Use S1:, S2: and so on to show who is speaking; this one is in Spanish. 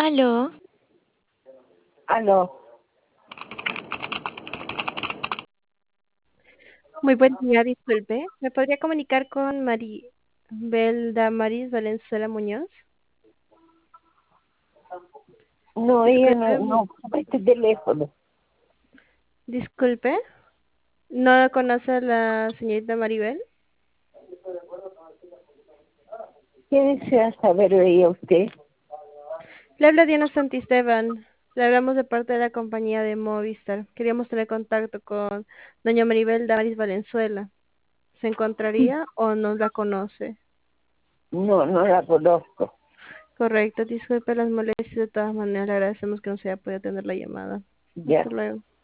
S1: Aló,
S2: Aló,
S3: Muy buen día, disculpe. ¿Me podría comunicar con Maribel Damaris Valenzuela Muñoz?
S2: no, ella
S3: Disculpe,
S2: no ocupa este teléfono.
S3: disculpe. ¿No conoce a la señorita Maribel?
S2: ¿Qué desea saber de ella usted?
S3: Le habla Diana Santisteban. Le hablamos de parte de la compañía de Movistar. Queríamos tener contacto con doña Maribel Damaris Valenzuela. ¿Se encontraría o no la conoce?
S2: No, no la conozco.
S3: Correcto, disculpe las molestias. De todas maneras, le agradecemos que nos haya podido atender la llamada.
S2: Ya.
S3: Hasta luego.